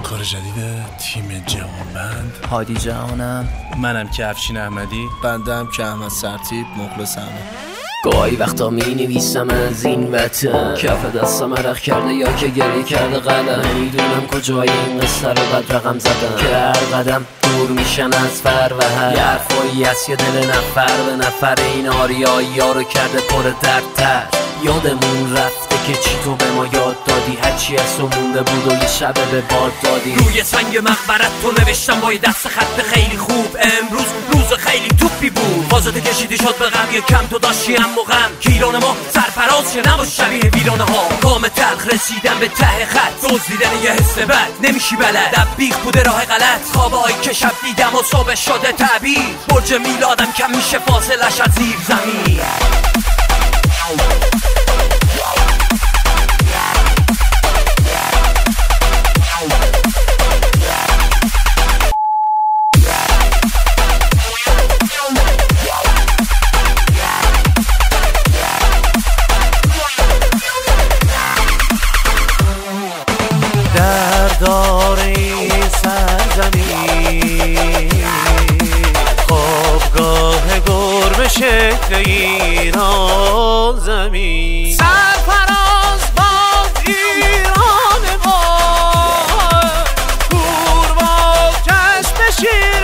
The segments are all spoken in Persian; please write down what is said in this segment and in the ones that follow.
همکار جدید تیم جهانبند هادی جهانم. منم که افشین احمدی. بندم که احمد سرتیپ مخلصم. گاهی وقتا می نویسم از این وطن، کف دستم عرق کرده یا که گریه کرده قلم. نمیدونم کجای این قصه رو بد رقم زدم که هر قدم دور میشن از فر و هر یه حرفایی هست که دل نفر به نفر این آریایی ها رو کرده پر دردتر. یادمون رفته که چی تو به ما یاد دادی، هرچی از تو مونده بود و یه شبه به باد دادی. روی سنگ مقبرت تو نوشتم با یه دست خط خیلی خوب، امروز روز خیلی توپی بود. بازده کشیدی شد به غم، یه کم تو داشتی هم و غم. کیران ما سرفراز شه نباش شبیه ویرانه ها. کام تلخ رسیدن به ته خط، دزدیدن یه حس بد نمیشی بلد. دبیخ بوده راه غلط، خوابایی که شب دیدم و صبح شده تعبیر. برج میلادم کم میشه فاصلش از زیر زمین. دردار این سرزمین، خوابگاه گربه شکل ایران زمین. سرفراز باد ایران ما، کور با چشم شیر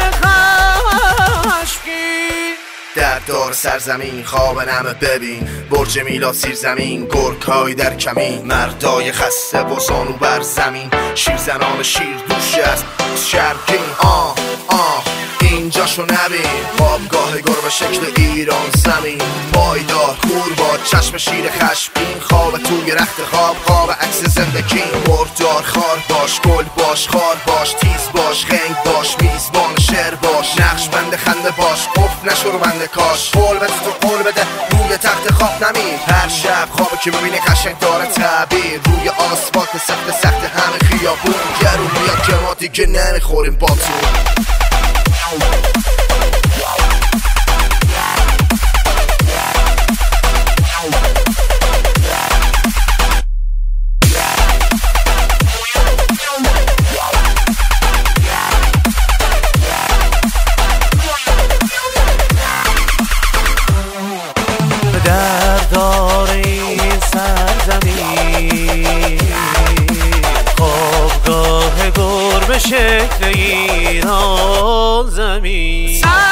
خشمگین. دردار سرزمین خواب نمه ببین، برج میلاد سیر زمین، گرگ‌های در کمین. مردای خسته و زانو بر زمین، شیرزنان شیر دوش است شرقین. اینجاشو نبین، خوابگاه گربه شکل ایران زمین. پایدار کور با چشم شیر خشمگین، خواب توی رخت خواب عکس زندگی. مردار خار باش، گل باش، خار باش، تیز باش، خنگ باش، میزبان شعر باش، نقش بند خنده باش، قفل نشو رو بنده کاش. قول بده تو قول بده، روی تخت خواب نمیر. هر شب خوابه که ببینی قشنگ داره تعبیر. روی آسفالت سخت همه خیابون، گرون میاد که ما دیگه نمیخوریم با تو. دردار این سرزمین، خوابگاه گربه شکل ایران زمین.